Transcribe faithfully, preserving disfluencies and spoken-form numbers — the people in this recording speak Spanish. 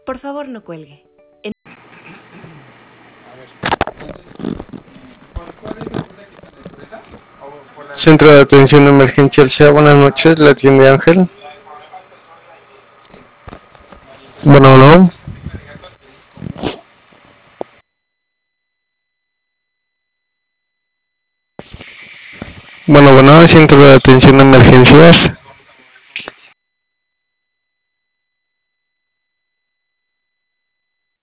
Por favor, no cuelgue. En- Centro de Atención Emergencial S E A, buenas noches, la atiende Ángel. Bueno, bueno. Bueno, bueno, Centro de Atención de Emergencias.